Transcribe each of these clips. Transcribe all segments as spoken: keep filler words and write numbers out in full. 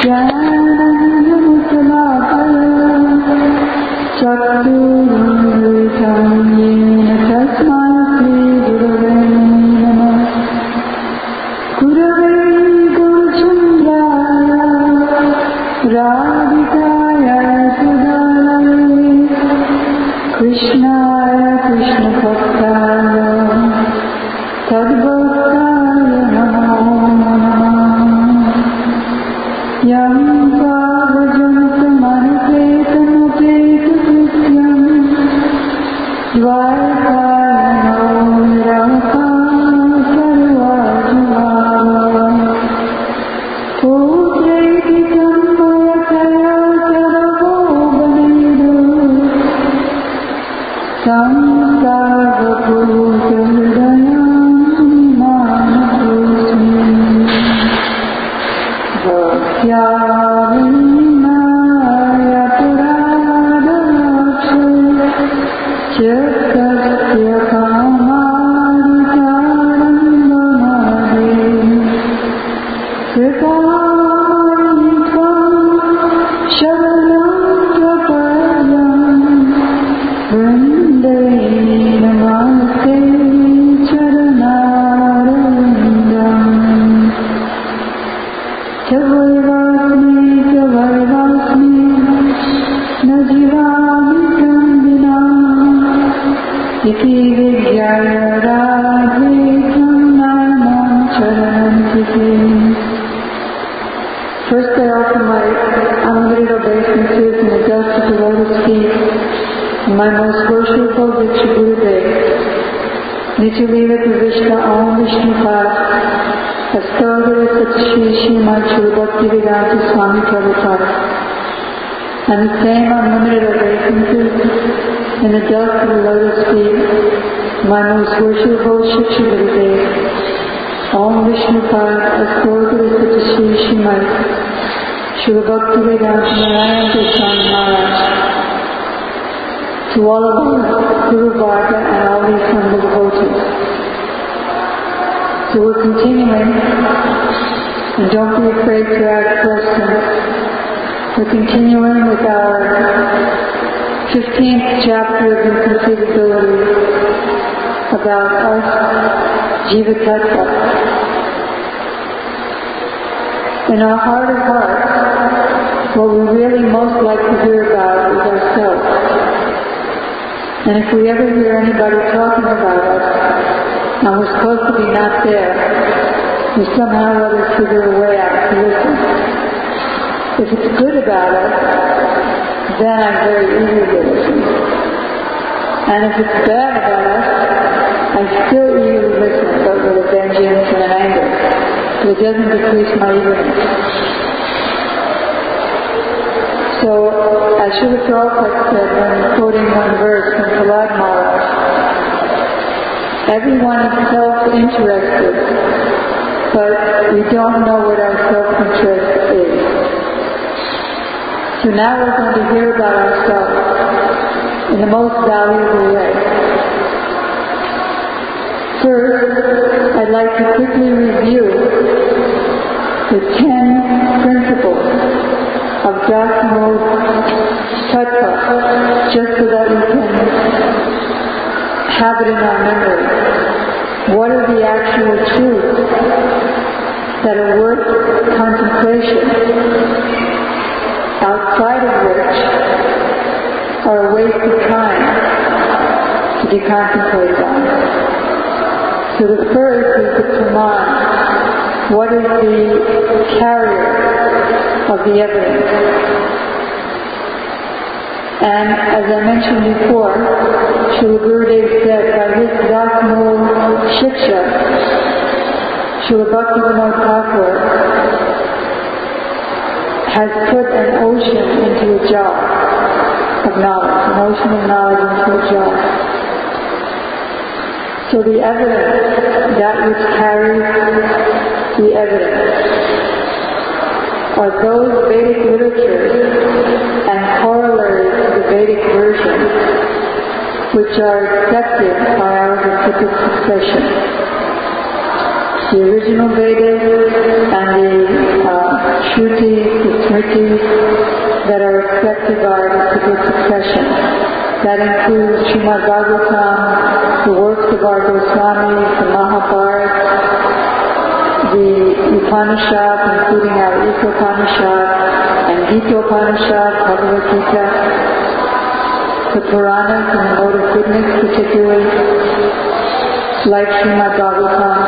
In our heart of hearts, what we really most like to hear about is ourselves. And if we ever hear anybody talking about us, and we're supposed to be not there, we somehow or other figure a way out to listen. If it's good about us, then I'm very eager to listen. And if it's bad about us, I'm still eager to listen, but with a vengeance and an anger. But it doesn't decrease my eagerness. So, as Srila Prabhupada said when quoting one verse from Prahlad Maharaj, everyone is self-interested, but we don't know what our self-interest is. So now we're going to hear about ourselves in the most valuable way. First, I'd like to quickly review the ten principles of Jasmul Tattva, just so that we can have it in our memory. What are the actual truths that are worth contemplation, outside of which are a waste of time to be contemplated on? So the first is the Praman. What is the carrier of the evidence? And as I mentioned before, Srila Gurudev said by his Jasmul Shiksha, Srila Bhaktivinoda Thakur has put an ocean into a jar of knowledge, an ocean of knowledge into a jar. So the evidence, that which carries the evidence, are those Vedic literatures and corollaries to the Vedic version, which are accepted by our disciplic succession. The original Vedas and the uh, Shruti, the That includes Srimad Bhagavatam, the works of our Goswamis, the Mahabharata, the Upanishads, including our Upanishad and Gita-Upanishad, Bhagavad Gita, the Puranas and the Mode of Goodness particularly, like Srimad Bhagavatam.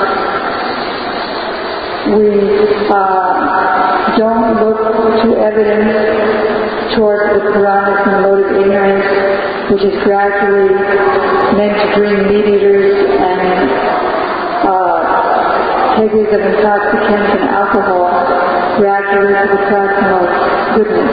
We uh, don't look to evidence towards the Puranas and the Mode of Ignorance, which is gradually meant to bring meat eaters and uh, takers of intoxicants and alcohol gradually to the platform of goodness.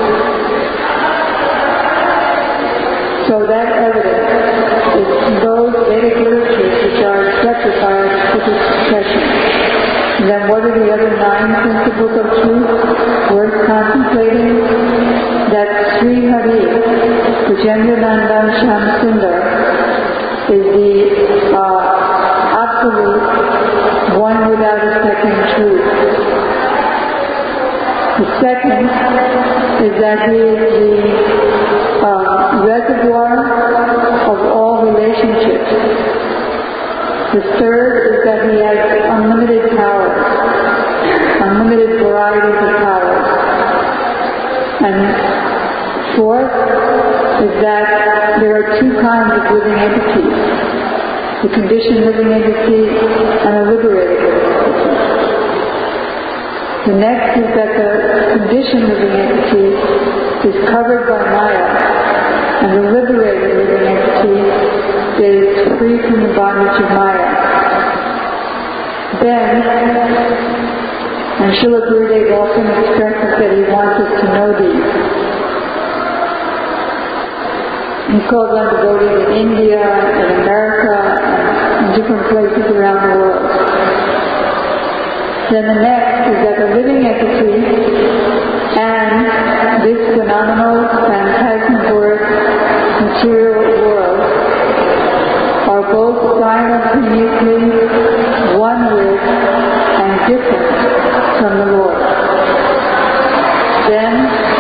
So that evidence is those Vedic literatures which are accepted by our spiritual succession. And then what are the other nine principles of truth worth contemplating? That Sri Hari, Brajendranandan Shyam Sundar, is the uh, absolute one without a second truth. The second is that he is the uh, reservoir of all relationships. The third is that he has unlimited powers, unlimited varieties of powers. And fourth is that there are two kinds of living entities, the conditioned living entity and a liberated living entity. The next is that the conditioned living entity is covered by Maya, and the liberated living entity is free from the bondage of Maya. Then, and Srila Gurudev often expresses that he wants us to know these. He calls on devotees in India, in America, and in different places around the world. Then the next is that the living entity and this phenomenal, phantasmagoric, material world are both simultaneously one with and different from the Lord. Then,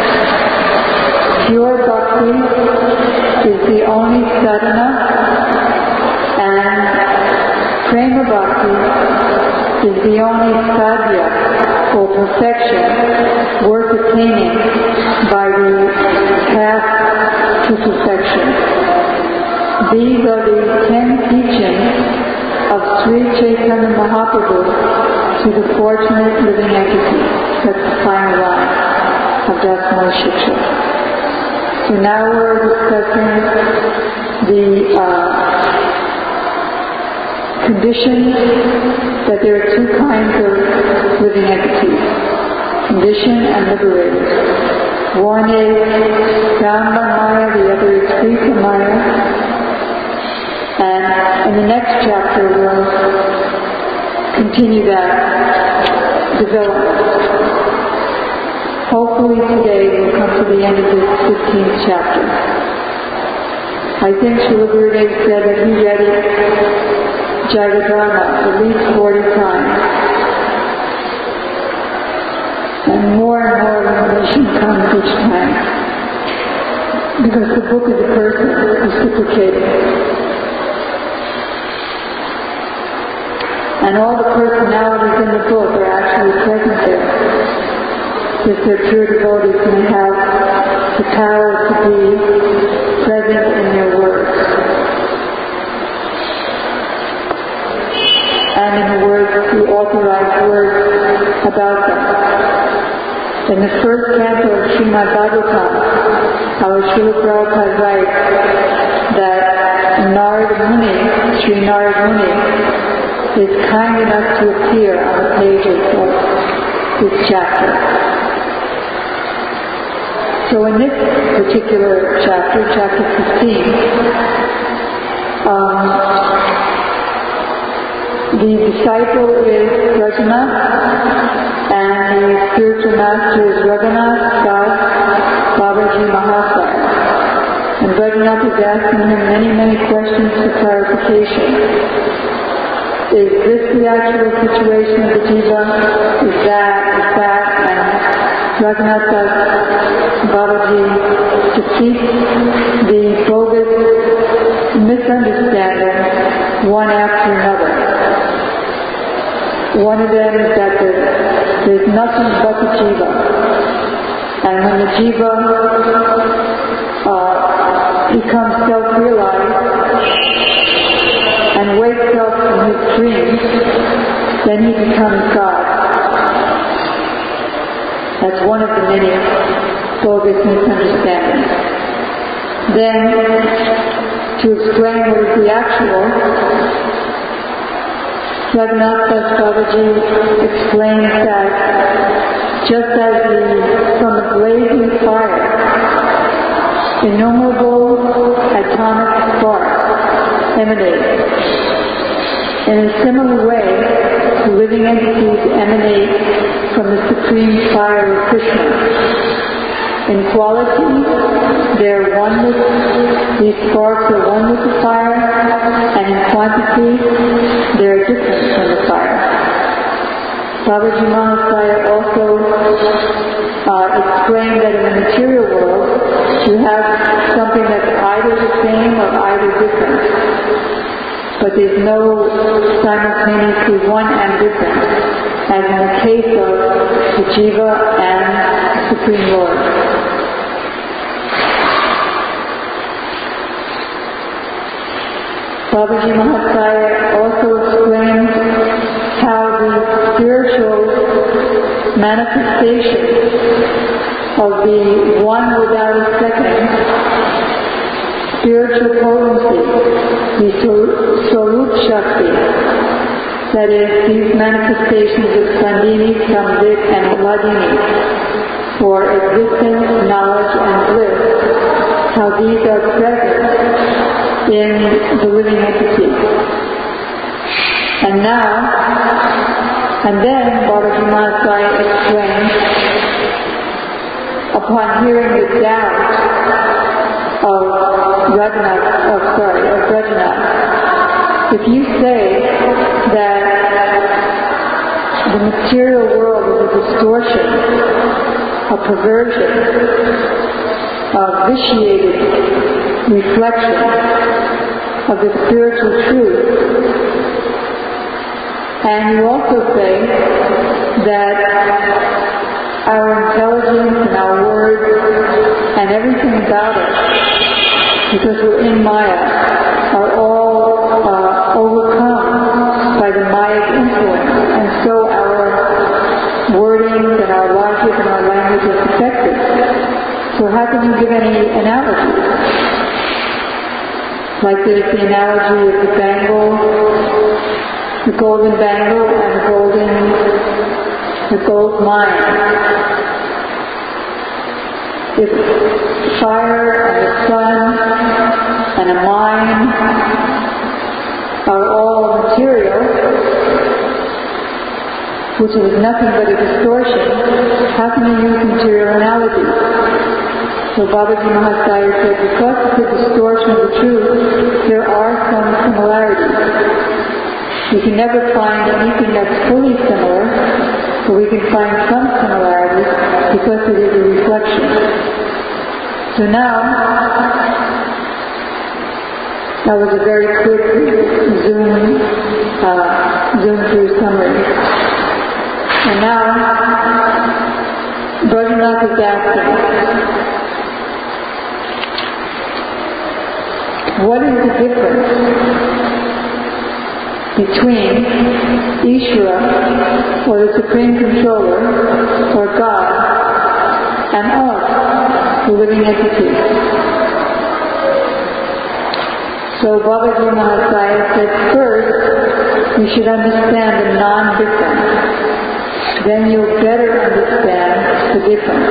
pure bhakti is the only sadhana, and prema bhakti is the only sadhya or perfection worth attaining by the path to perfection. These are the ten teachings of Sri Chaitanya Mahaprabhu to the fortunate living entity. That's the final line of Dasmaya Shiksha. So now we're discussing the uh, conditions that there are two kinds of living entities, conditioned and liberated. One is bound by Maya, the other is free from Maya. And in the next chapter we'll continue that development. Hopefully today we'll come to the end of this fifteenth chapter. I think Srila Gurudev said that he read it Jagadharma at least forty times. And more and more illumination comes each time. Because the book is a person reciprocating. And all the personalities in the book are actually present there. If they're pure devotees and they have the power to be present in their words. And in the words, the authorized words about them. In the first canto of Srimad Bhagavatam, our Srila Prabhupada writes that Narada Muni, Sri Narada Muni, is kind enough to appear on the pages of this chapter. So in this particular chapter, chapter fifteen, um, the disciple is Rajanath, and the spiritual master is Raghunath Das Babaji Mahasaya. And Raghunath is asking him many, many questions for clarification. Is this the actual situation of the jiva? Is that, is that? And Raghunath Das Babaji defeats the bogus One of them is that there, there's nothing but the jiva. And when the jiva uh, becomes self-realized and wakes up from his dreams, then he becomes God. That's one of the many bogus misunderstandings. Then, to explain what is the actual, Raghunath Das Babaji explains that just as the, from a blazing fire, innumerable atomic sparks emanate, in a similar way, the living entities emanate from the supreme fire of Krishna. In quality, they are one with, these sparks are one with the fire, and in quantity, they are different from the fire. Babaji Mahasaya also uh, explained that in the material world, you have something that's either the same or either different. But there's no simultaneously one and different, as in the case of the Jiva and the Supreme Lord. Babaji Mahasaya also explains how the spiritual manifestation of the one without a second spiritual potency, the Swarup Shakti, that is, these manifestations of Sandini, Samvit, and Hladini, for existence, knowledge, and bliss, how these are present in the living entity. And now, and then Babaji Mahasaya explains, upon hearing the doubt of Raghunath, oh sorry, of Raghunath, if you say that the material world is a distortion, a perversion, a vitiated reflection of the spiritual truth, and you also say that our intelligence and our words and everything about us, because we're in Maya, are all uh, overcome by the Maya's influence, and so our wordings and our logic and our language is affected. So how can you give any analogy? Like there's the analogy of the bangle, the golden bangle and the golden, the gold mine. If fire and the sun and a mine are all material, which is nothing but a distortion, how can you use material analogies? So Babaji Mahasaya said, because of the distortion of the truth, there are some similarities. We can never find anything that's fully similar, but we can find some similarities because it is a reflection. So now, that was a very quick zoom, uh, zoom through summary. And now, Raghunath is asking, what is the difference between Ishvara, or the Supreme Controller, or God, and us, the living entities? So Babaji Mahasaya said, first, you should understand the non-difference. Then you'll better understand the difference.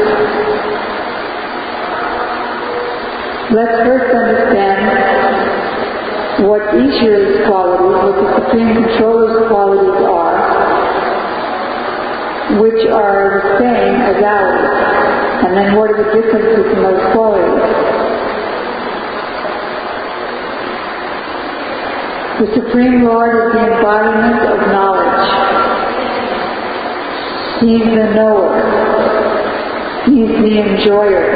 Let's first understand what Ishvara's qualities, what the Supreme Controller's qualities are, which are the same as ours, and then what are the differences in those qualities. The Supreme Lord is the embodiment of knowledge. He's the knower. He's the enjoyer.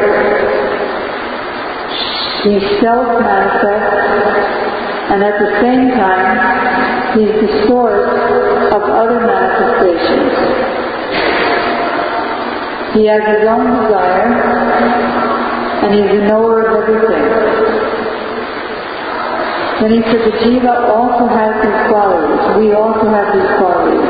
He's self-manifest, and at the same time, He's the source of other manifestations. He has his own desire, and he's the knower of everything. Then he said the jiva also has these qualities. We also have these qualities.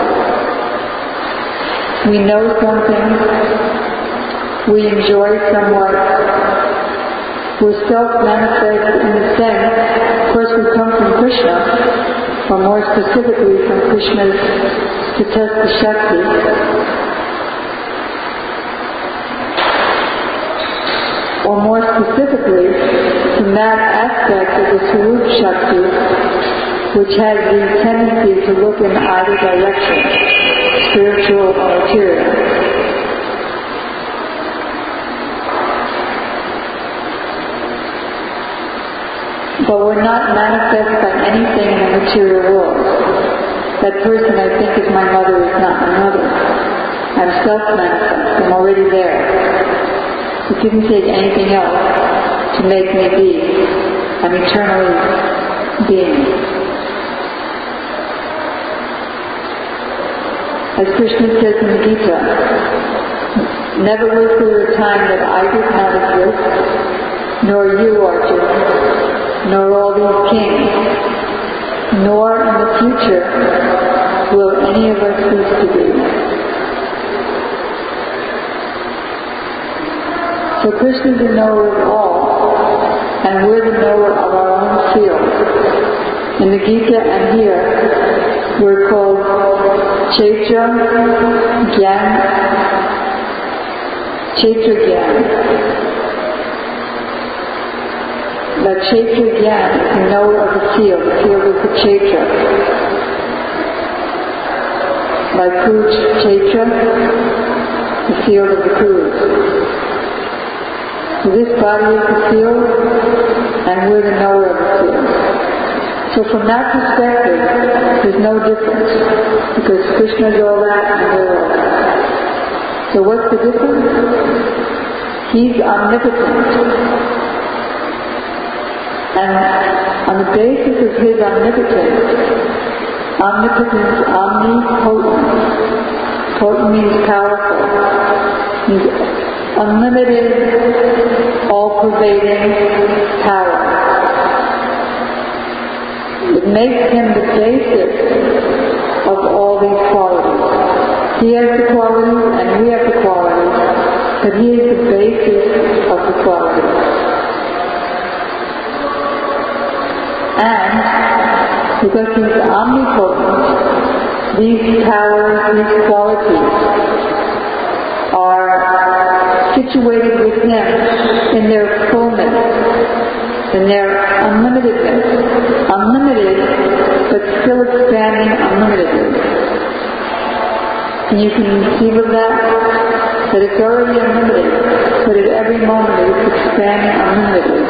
We know something. We enjoy somewhat. We're self-manifest in a sense. Of course, we come from Krishna, or more specifically from Krishna's Tatastha Shakti. Or more specifically, from that aspect of the Swarup Shakti, which has the tendency to look in either direction, spiritual or material. But we're not manifest by anything in the material world. That person I think is my mother is not my mother. I'm self-manifest. I'm already there. It didn't take anything else to make me be. I'm eternally being. As Krishna says in the Gita, never was there a time that I did not exist, nor you, Arjuna, nor all these kings, nor in the future will any of us cease to be. So Krishna is the knower of all, and we're the knower of our own field. In the Gita and here, we're called Chaitra Gyan, Chaitra Gyan. The Chaitra Gyan is the knower of the field. The field is the Chaitra. Like Kuj Chaitra, the field of the Kuj. So this body is the field, and we're the knower of the field. So from that perspective, there's no difference, because Krishna is all that, and we're all that. So what's the difference? He's omnipotent. And on the basis of his omnipotence, omnipotence, omnipotent. Potent means powerful. He's unlimited, all-pervading power. It makes him the basis of all these qualities. He has the qualities and we have the qualities, but he is the basis of the qualities. And because he's omnipotent, these powers, these qualities are situated with him in their fullness, in their unlimitedness. Unlimited, but still expanding unlimitedly. And you can conceive of that, that it's already unlimited, but at every moment it's expanding unlimitedly.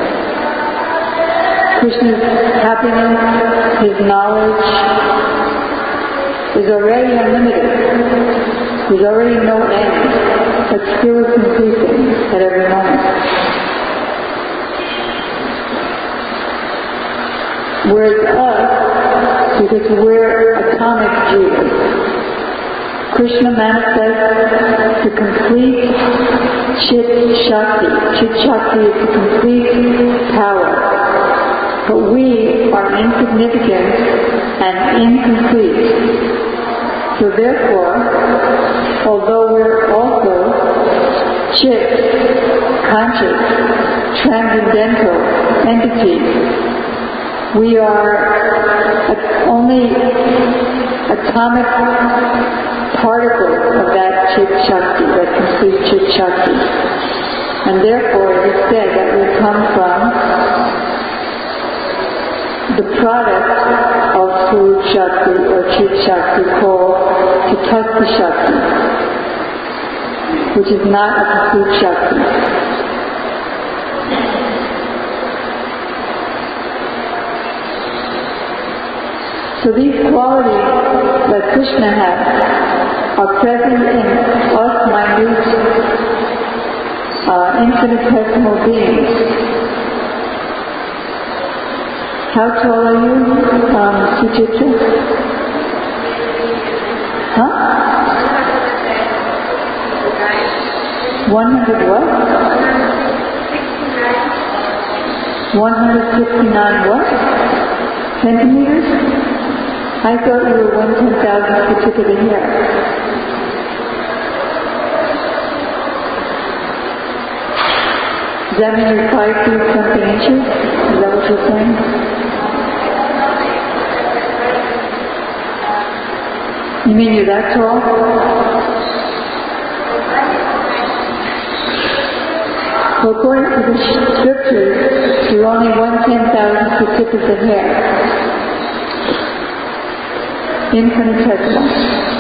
Krishna's happiness, his knowledge, is already unlimited. There's already no end, but still it's increasing at every moment. Whereas us, because we're atomic jivas, Krishna manifests the complete Chit Shakti. Chit Shakti is the complete power. But we are insignificant and incomplete. So therefore, although we're also Chit, conscious, transcendental entities, we are only atomic particles of that Chit Shakti, that complete Chit Shakti. And therefore it is said that we come from the product of Swarup Shakti or Chit Shakti called Tatastha Shakti, which is not a complete Shakti. So these qualities that Krishna has are present in us minute, uh, infinitesimal beings. How tall are you, um, Suchitra? Huh? one hundred what? one hundred sixty-nine what? Centimeters? I thought you were one ten thousandth the tip of the hair. Does that mean you're five feet something inches? Is that what you're saying? You mean you're that tall? Well, according to the scriptures, you're only one ten thousandth the tip of the hair. Infinitesimal.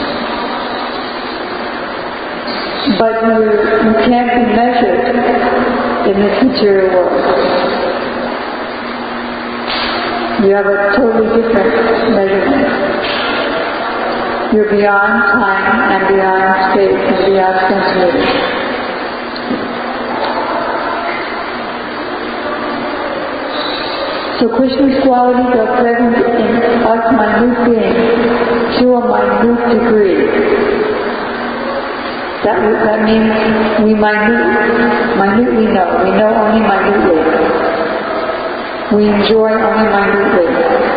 But you, you can't be measured in this material world. You have a totally different measurement. You're beyond time and beyond space and beyond centimeters. So Krishna's qualities are present in us minute beings to a minute degree. That, that means we minute, minutely know. We know only minutely. We enjoy only minutely.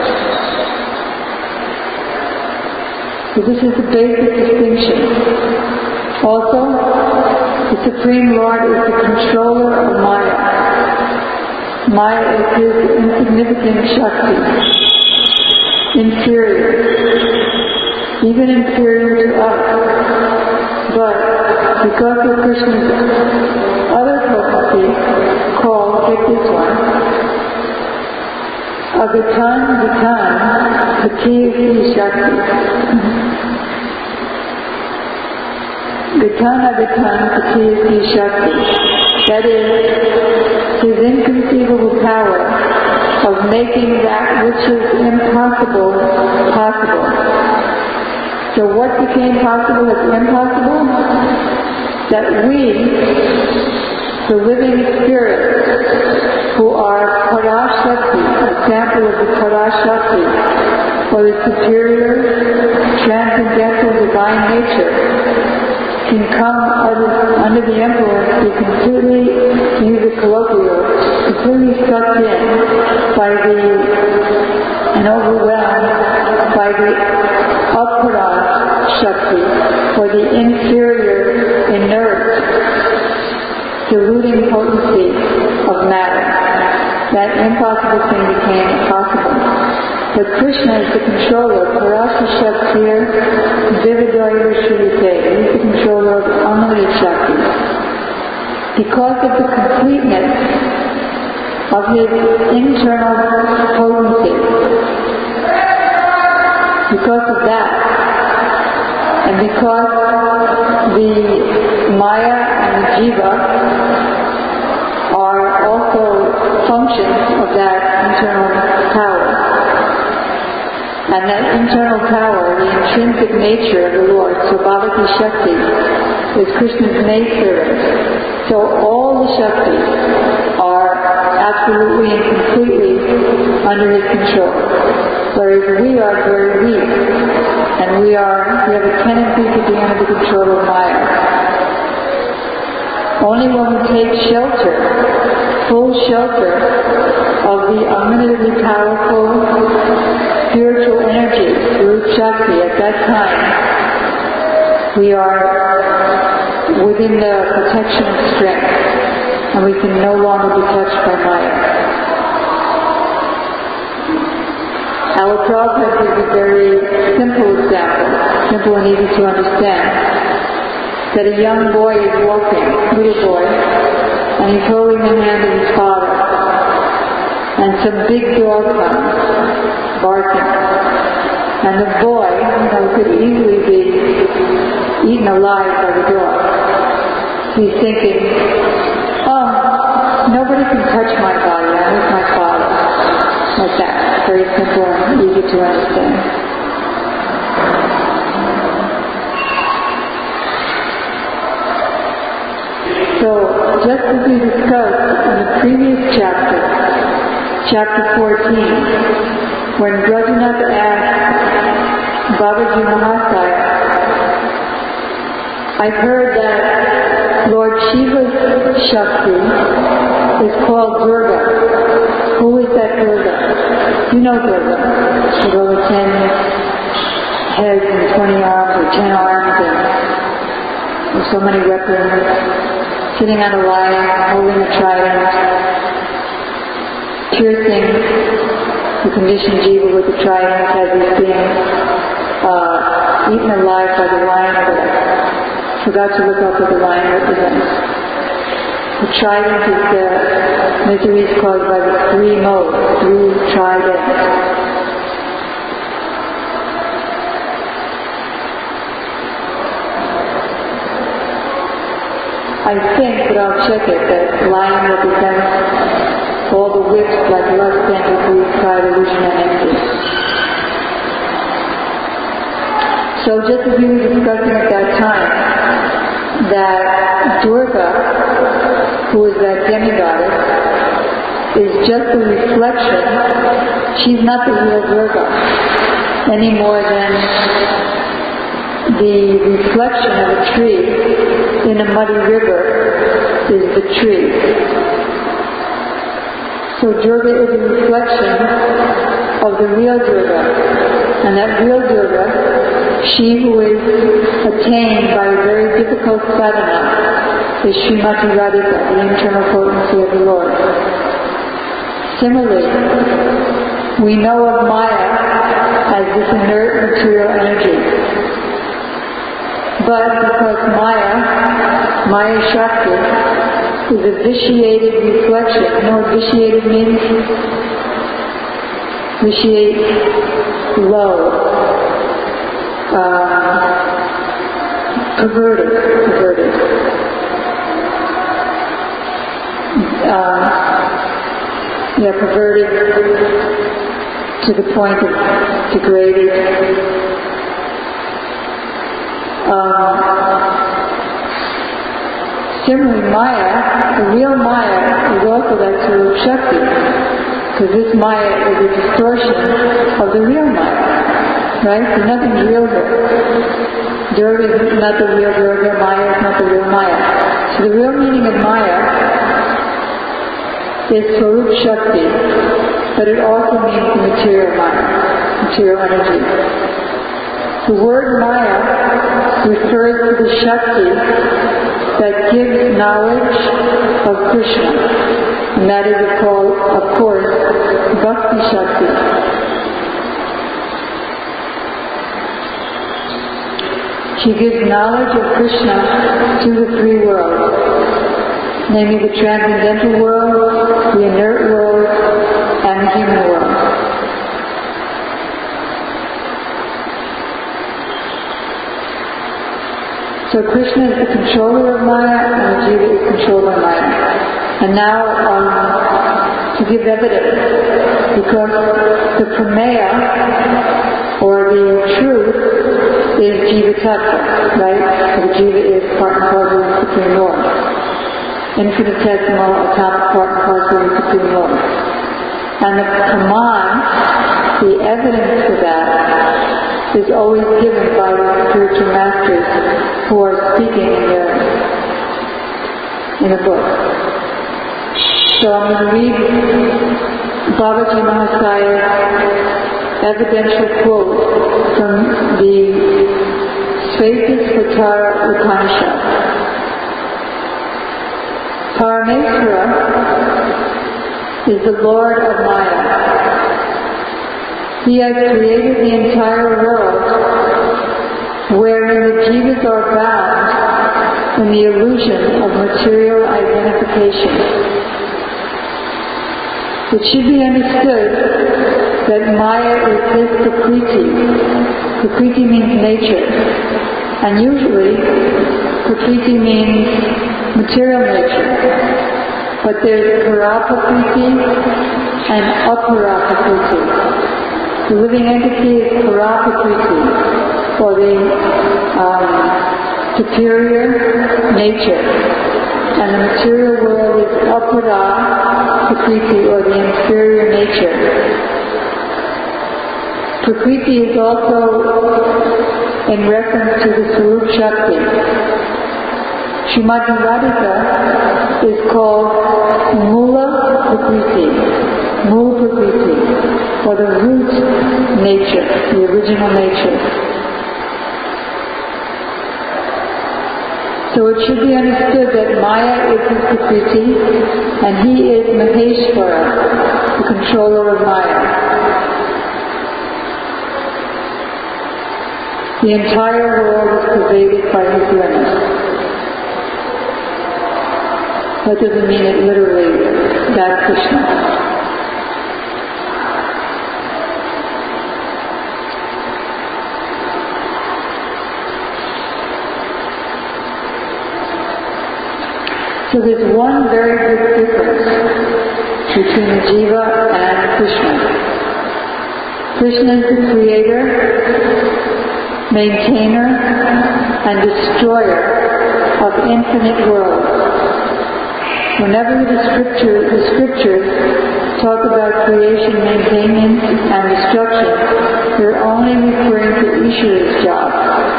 So this is the basic distinction. Also, the Supreme Lord is the controller of Maya. Maya is his insignificant Shakti, inferior, even inferior to us. But because of Krishna's other potency, called, get this one, Agatan Gatan Sakirti Shakti. Gatan Agatan Sakirti Shakti. That is, his inconceivable power of making that which is impossible possible. So what became possible as impossible? That we, the living spirits, who are Parashakti, a sample of the Parashakti, or the superior, transcendental divine nature, can come under, under the influence, be completely, to use a colloquial, completely sucked in by the, and overwhelmed by the Aparad Shakti, or the inferior, inert, deluding potency of matter. That impossible thing became possible. But Krishna is the controller, Parasha Shaktir, Vividoya Shriyate. He's the controller of unlimited Shakti. Because of the completeness of his internal potency, because of that, and because the Maya and the Jiva are also functions of that internal power. And that internal power, the intrinsic nature of the Lord, Svabhavati Shakti, is Krishna's maidservant. So all the Shaktis are absolutely and completely under his control. Whereas we are very weak, and we are we have a tendency to be under the control of Maya. Only when we take shelter, full shelter, of the unlimitedly powerful spiritual energy, Rup Shakti, at that time, we are within the protection of strength, and we can no longer be touched by Maya. Our Prabhupada gives a very simple example, simple and easy to understand, that a young boy is walking, little boy, and he's holding the hand of his father, and some big dog comes, barking. And the boy, you know, could easily be eaten alive by the dog. He's thinking, oh, nobody can touch my body, I'm with my father. Like that. Very simple and easy to understand. So, just as we discussed in the previous chapter, chapter fourteen, when Brajanath asked Babaji Mahasaya, I've heard that Lord Shiva's Shakti is called Durga. Who is that Durga? You know Durga. With over ten heads and twenty arms or ten arms and with so many weapons, sitting on a lion, holding a trident, piercing the conditioned jiva with the trident as he's being uh, eaten alive by the lion. I forgot to look up what the lion represents. The trident is the miseries caused by the three modes, three tridents. I think, but I'll check it, that lion represents all the whips like lust, envy, greed, pride, illusion, and envy. So just as we were discussing at that time, that Durga, who is that demigoddess, is just a reflection. She's not the real Durga, any more than the reflection of a tree in a muddy river is the tree. So Durga is a reflection of the real Durga. And that real Durga, she who is attained by a very difficult sadhana, is Srimati Radhika, the internal potency of the Lord. Similarly, we know of Maya as this inert material energy. But because Maya, Maya Shakti, is a vitiated reflection. You know what vitiated means? Vitiate, low, uh, perverted, perverted. Uh, yeah, perverted to the point of degraded. Um, similarly, Maya, the real Maya, is also that Swarup Shakti, because this Maya is a distortion of the real Maya, right? So nothing's real here. Durga is not the real Durga, Maya is not the real Maya. So the real meaning of Maya is Swarup Shakti, but it also means the material Maya, material energy. The word Maya refers to the Shakti that gives knowledge of Krishna, and that is called, of course, Bhakti Shakti. She gives knowledge of Krishna to the three worlds, namely the transcendental world, the inert world, and the human world. So Krishna is the controller of Maya, and the Jiva is controlled by Maya. And now, um, to give evidence, because the Prameya, or the truth, is Jiva Tattva, right? So the Jiva is part and parcel of the Supreme Lord. Infinitesimal, atomic part and parcel of the Supreme Lord. And the Praman, the evidence for that, is always given by the spiritual masters who are speaking in the, in the book. So I'm going to read Babaji Mahasaya's evidential quote from the Svetasvatara Upanishad. Parameswara is the Lord of Maya. He has created the entire world wherein the jivas are bound in the illusion of material identification. It should be understood that Maya is his Prakriti. Prakriti means nature, and usually Prakriti means material nature. But there's Para-Prakriti and Apara-Prakriti. The living entity is Para-Prakriti, or the um, superior nature, and the material world is Apara-Prakriti, or the inferior nature. Prakriti is also in reference to the Swarup Shakti. Srimati Radhika is called Mula Prakriti, Mula Prakriti, or the root nature, the original nature. So it should be understood that Maya is his Prakriti and he is Maheshwara, the controller of Maya. The entire world is pervaded by his limbs. That doesn't mean it literally, that Krishna. So there's one very big difference between the Jiva and Krishna. Krishna is the creator, maintainer, and destroyer of infinite worlds. Whenever the, scripture, the scriptures talk about creation, maintenance, and destruction, they're only referring to Ishvara's job.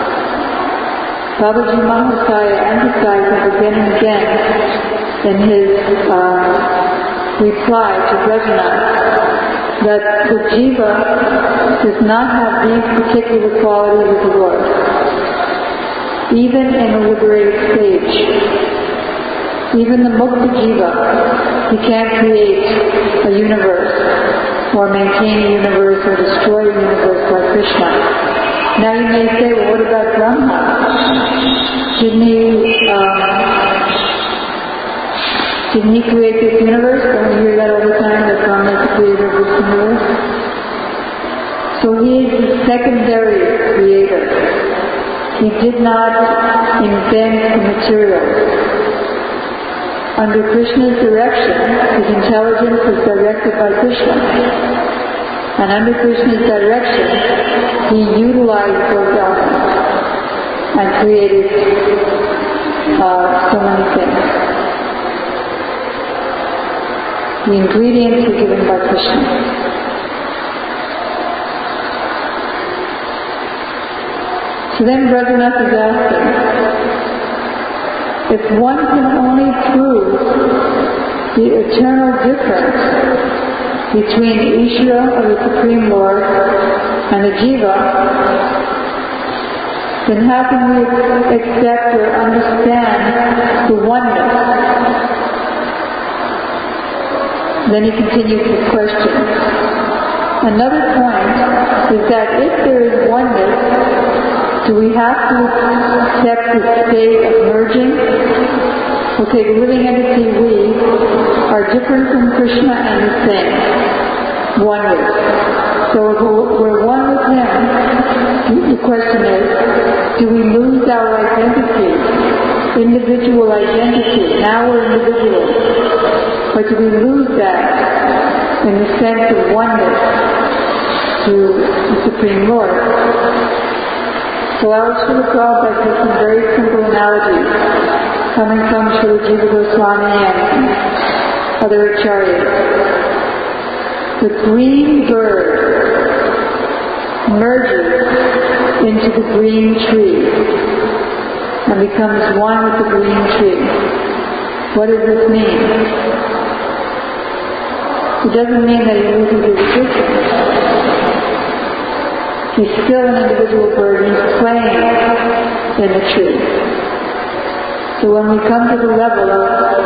Babaji Mahasaya emphasizes again and again in his uh, reply to Brajanath that the Jiva does not have these particular qualities of the Lord, even in a liberated stage. Even the Mukta Jiva, he can't create a universe or maintain a universe or destroy a universe like Krishna. Now you may say, well, what about Brahma? Didn't he, um, didn't he create this universe? Don't we hear that all the time, that Brahma is the creator of this universe? So he is the secondary creator. He did not invent the materials. Under Krishna's direction, his intelligence was directed by Krishna. And under Krishna's direction, he utilized those elements and created uh, so many things. The ingredients were given by Krishna. So then Brajanath is asking, if one can only prove the eternal difference between Ishvara, or the Supreme Lord, and the Jiva, then how can we accept or understand the oneness? Then he continues his question. Another point is that if there is oneness, do we have to accept the state of merging? Okay, the living entity we are different from Krishna and the same. Oneness. So if we're one with him, the question is, do we lose our identity, individual identity? Now we're individuals. But do we lose that in the sense of oneness to the Supreme Lord? So our Srila Prabhupada gives some very simple analogies coming from Srila Jiva Goswami and other acharyas. The green bird merges into the green tree and becomes one with the green tree. What does this mean? It doesn't mean that he loses his existence. He's still an individual bird, he's playing in the tree. So when we come to the level of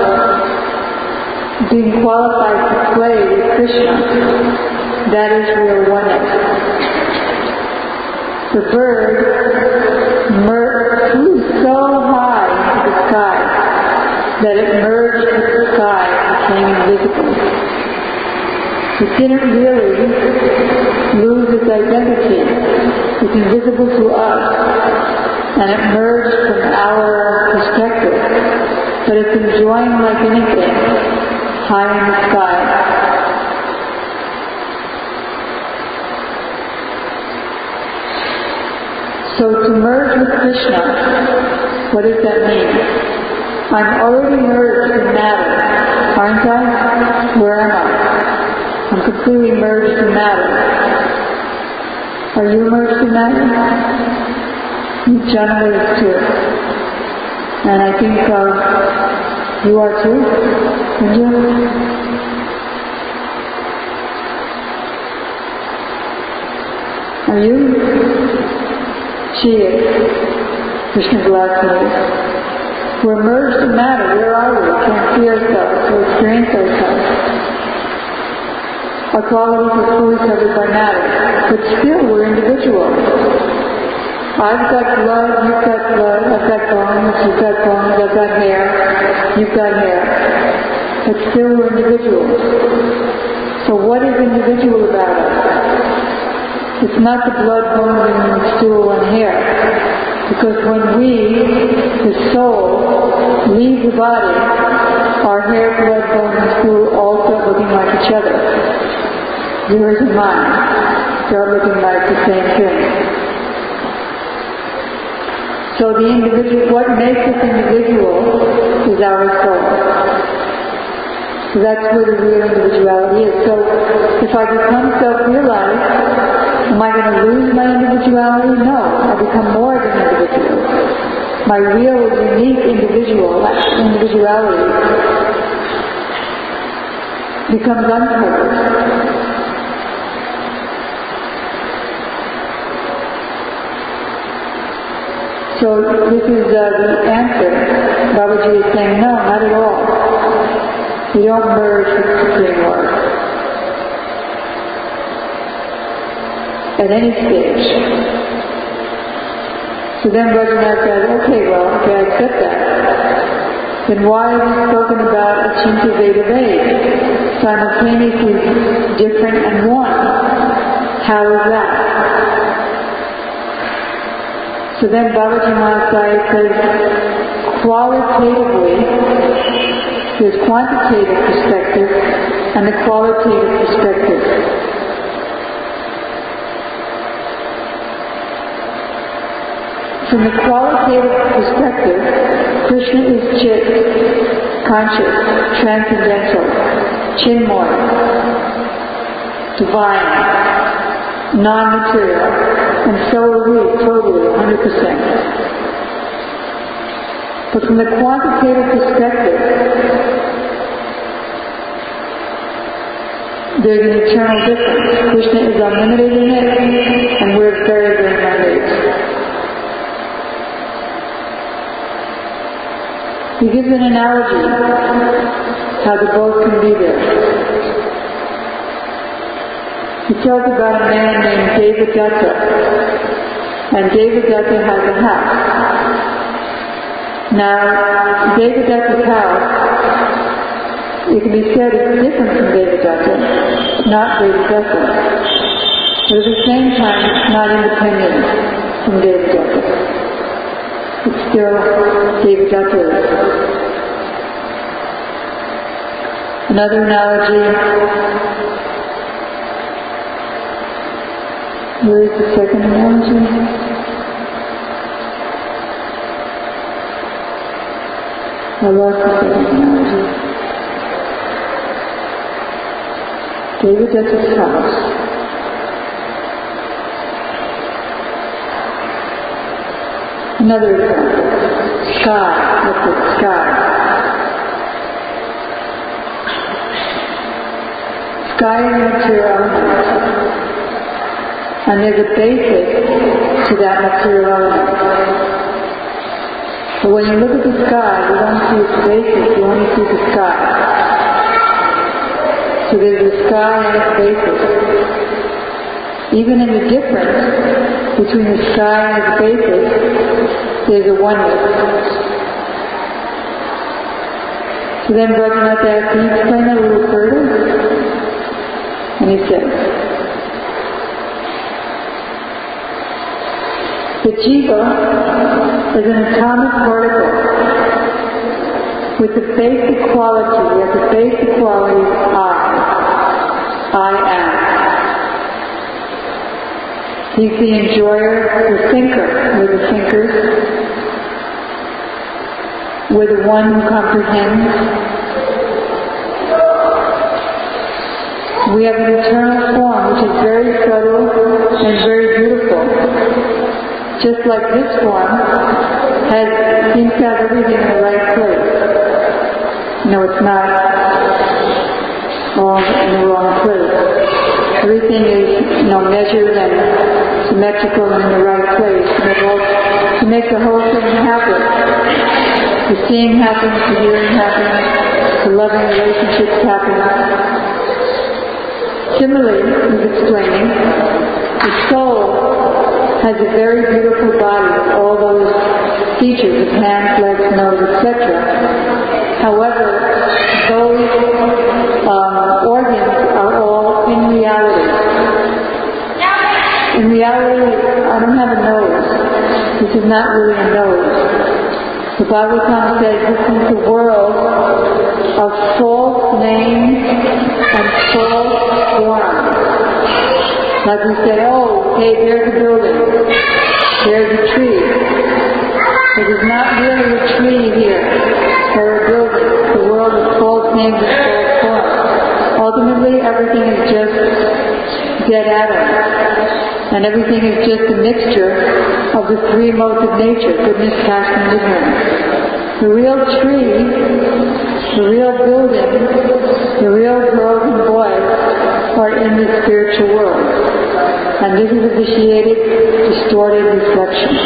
being qualified to play with Krishna, that is real oneness. The bird mer- flew so high into the sky that it merged with the sky and became invisible. It didn't really lose its identity. It's invisible to us, and it merged from our perspective. But it's enjoying like anything, high in the sky. So to merge with Krishna, what does that mean? I'm already merged in matter, aren't I? Where am I? I'm completely merged in matter. Are you merged in matter? You generally is too. And I I think uh, you are too, aren't you? Are you? She is. Krishna's last name. We're merged in matter. Where are we? We can't see ourselves or experience ourselves. Our qualities are fully covered by matter, but still we're individuals. I've got blood, you've got blood, I've got bones, you've got bones, I've got hair, you've got hair. But still we're individuals. So what is individual about us? It's not the blood, bones, and stool and hair. Because when we, the soul, leave the body, our hair, blood, bones, and stool all start looking like each other. Yours and mine start looking like the same thing. So the individual, what makes us individual is our soul. So that's where the real individuality is. So if I become self-realized, am I going to lose my individuality? No. I become more of an individual. My real, unique individual, individuality becomes uncovered. So this is uh, the answer. Babaji is saying, no, not at all. You don't merge with Supreme Lord at any stage. So then Rajanath said, okay, well, okay, I accept that. Then why have you spoken about Achintya Veda Ved, simultaneously different and one? How is that? So then Babaji Maharaj says, qualitatively, there's quantitative perspective and the qualitative perspective. From the qualitative perspective, Krishna is Chit, conscious, transcendental, Chinmoy, divine, non-material, and so are we, totally, one hundred percent. But from the quantitative perspective, there's an eternal difference. Krishna is unlimited in it, and we're very, very minute. He gives an analogy how the both can be there. He tells about a man named Devadatta, and Devadatta has a house. Now, Devadatta's house, it can be said is different from Devadatta, not Devadatta. But at the same time, it's not independent from Devadatta. It's still Devadatta. Another analogy. Where is the second analogy? I lost the second analogy. Devadatta's house. Another example. Sky. Look at sky. Sky is a material element. And there's a basis to that material element. But when you look at the sky, you don't see its basis, you only see the sky. So there's a sky and its basis. Even in the difference between the sky and its basis, there's a oneness. So then Rajanath asked, can you explain that a little further? And he said, the jiva is an atomic particle with the basic quality, with the basic quality of I. I am. He's the enjoyer, the thinker. We're the thinkers. We're the one who comprehends. We have an eternal form which is very subtle and very beautiful. Just like this form has, seems to have everything in the right it's not all in the wrong place. Everything is, you know, measured and symmetrical and in the right place to make, all, to make the whole thing happen. The seeing happens, the hearing happens, the loving relationships happen. Similarly, he's explaining, the soul has a very beautiful body with all those features of hands, legs, nose, et cetera. However, those um, organs are all in reality. In reality, I don't have a nose. This is not really a nose. The Bhagavatam says this is the world of false names and false forms. Like we say, oh, hey, there's a building, there's a tree. It is not really a tree here, or a building. It's the world of false names and false forms. Ultimately, everything is just dead atoms. And everything is just a mixture of the three modes of nature, goodness, passion, and ignorance. The real tree, the real building, the real girls and boys are in the spiritual world. And this is a vitiated, distorted reflection.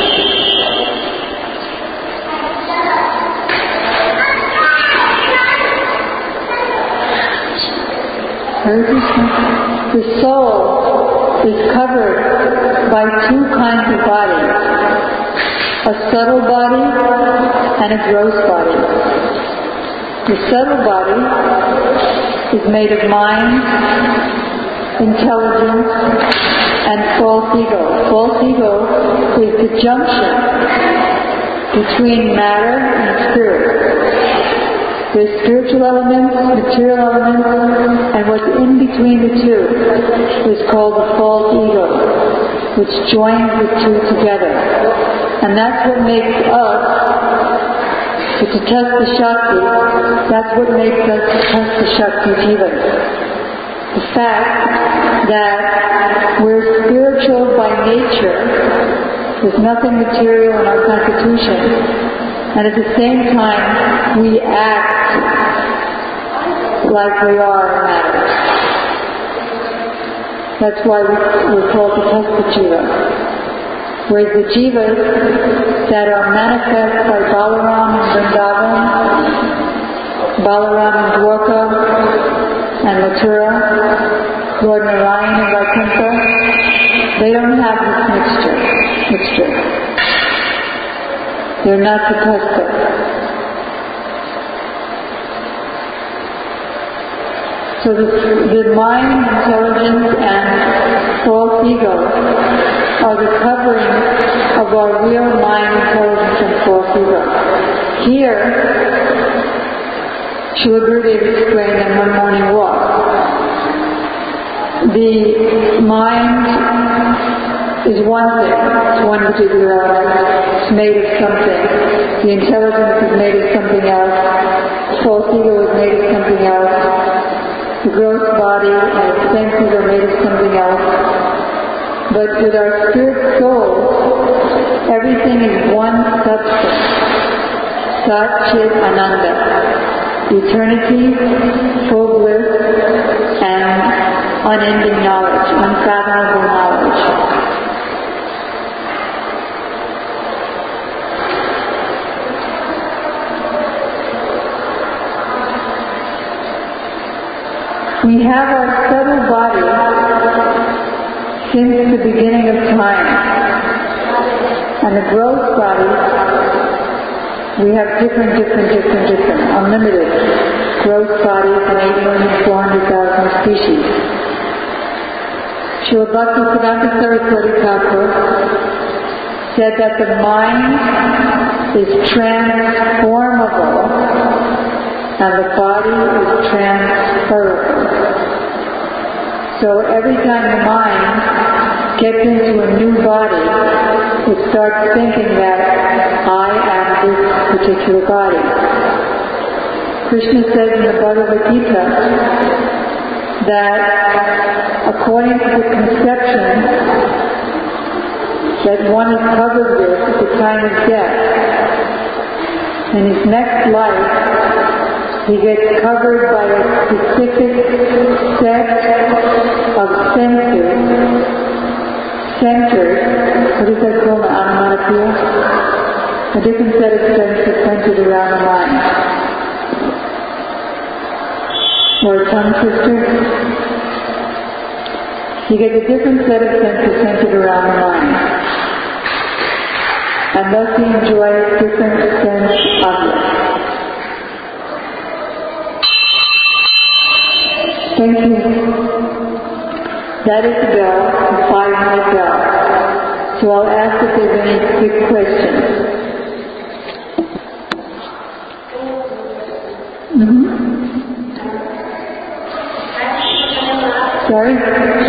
The soul is covered by two kinds of bodies, a subtle body and a gross body. The subtle body is made of mind, intelligence, and false ego. False ego is the junction between matter and spirit. There's spiritual elements, material elements, and what's in between the two is called the false ego, which joins the two together. And that's what makes us, to test the Shakti, that's what makes us test the Shakti Jivas. The fact that we're spiritual by nature, there's nothing material in our constitution, and at the same time, we act like we are in matter. That's why we, we're called the Testa Jiva. Whereas the Jivas that are manifest by Balaram and Vrindavan, Balaram and Dwarka, and Mathura, Lord Narayan and Vaikuntha, they don't have this mixture. mixture. They're not supposed to. So the, the mind, intelligence, and false ego are the covering of our real mind, intelligence, and false ego. Here, Srila Gurudev explained in one morning walk, the mind is one thing, it's one particular element, it's made of something. The intelligence is made of something else, the false ego is made of something else, the gross body and its senses are made of something else. But with our spirit soul, everything is one substance, Sat Chit Ananda, eternity, full bliss, and unending knowledge, unfathomable knowledge. We have our subtle body since the beginning of time. And the gross body, we have different, different, different, different, unlimited gross bodies in eight million four hundred thousand species. Srila Bhakti-Siddhanta Saraswati Thakur said that the mind is transformable and the body is transferable. So every time the mind gets into a new body, it starts thinking that I am this particular body. Krishna says in the Bhagavad Gita that according to the conception that one is covered with at the time of death, in his next life, he gets covered by a specific set of senses, centered, what is that called, onomatopoeia? A different set of senses centered around the mind. Or a tongue twister. You get a different set of senses centered around the mind. And thus he enjoys different sense objects. Thank you. That is the bell, the five-minute bell. So I'll ask if there's any quick questions. Mm-hmm. Sorry?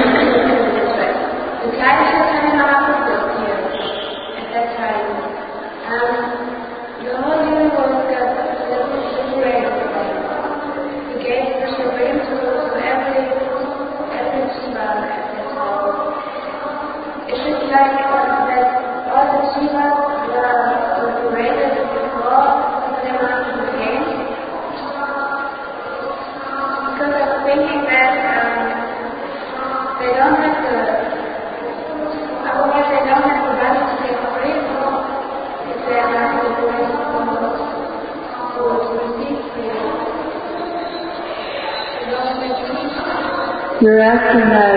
You're asking that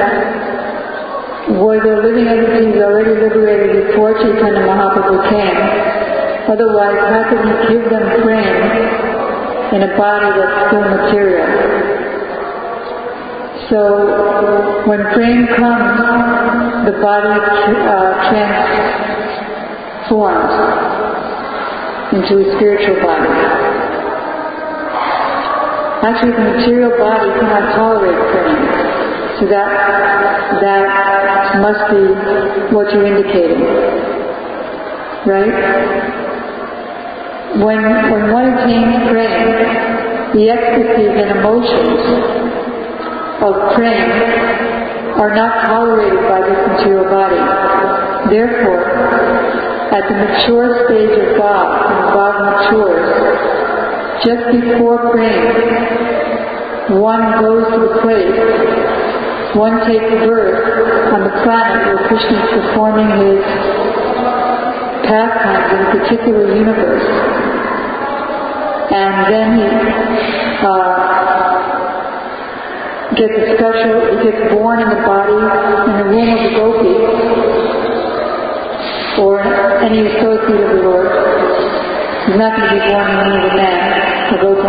were the living entities already liberated before Chaitanya Mahaprabhu came? Otherwise, how could he give them frame in a body that's still material? So, when frame comes, the body uh, transforms into a spiritual body. Actually, the material body cannot tolerate frame. So that that must be what you're indicating. Right? When when one attains frame, the ecstasies and emotions of frame are not tolerated by this material body. Therefore, at the mature stage of Bhav, when Bhav matures, just before frame, one goes to the place, one takes birth on the planet where Krishna is performing his pastimes in a particular universe. And then he uh, gets a special, he gets born in the body, in the womb of the gopi, or any associate of the Lord. He's not going to be born in the womb of a man, a gopa.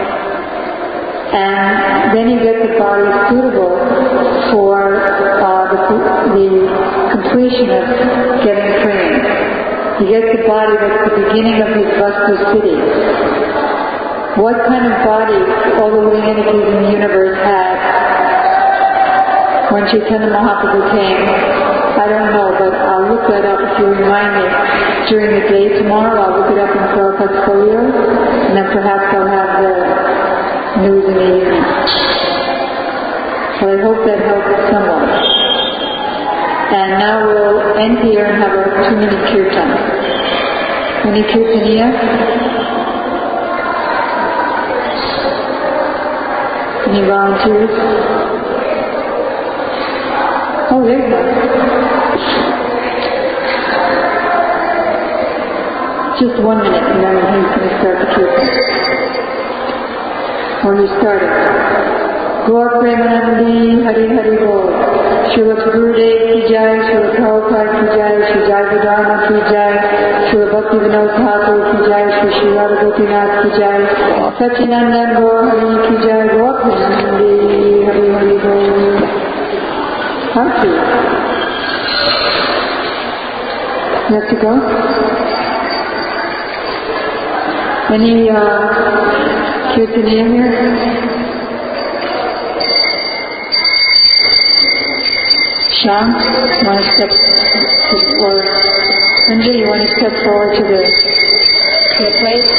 And then he gets a body suitable for uh, the, the completion of getting trained. He gets a body that's the beginning of his Vastu city. What kind of body all the living entities in the universe had when Chaitanya Mahaprabhu came? I don't know, but I'll look that up if you remind me during the day tomorrow. I'll look it up in Prabhupada's folio, and then perhaps I'll have the news in the evening. Well, I hope that helps somewhat. And now we'll end here and have a two-minute kirtan. Any kirtaniya? Any volunteers? Oh, there you go. Just one minute and then he's going to start the kirtan. When you start it. Gaur Premanandi Hari Hari Bol. Srila Gurudev ki jai, Srila Prabhupada ki jai, Sri Jai Vedanta ki jai, Srila Bhakti Vinod Thakur ki jai, Sri Sri Radha Gopinath ki jai, Sachinandan Gaur Hari ki jai, Gaur Premanandi Hari Hari Bol. Thank you. You have to go? Any uh, kirtaniya here? Shyam, you want to step, or Sanjay, you want to step forward to the, to the plate?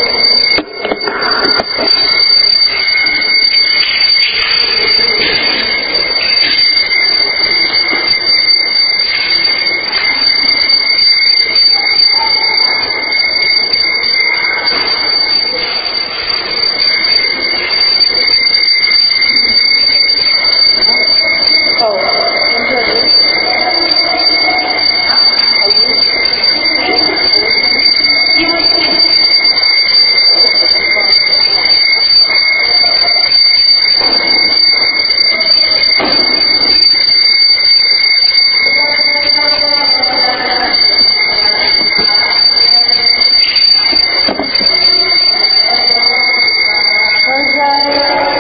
Jai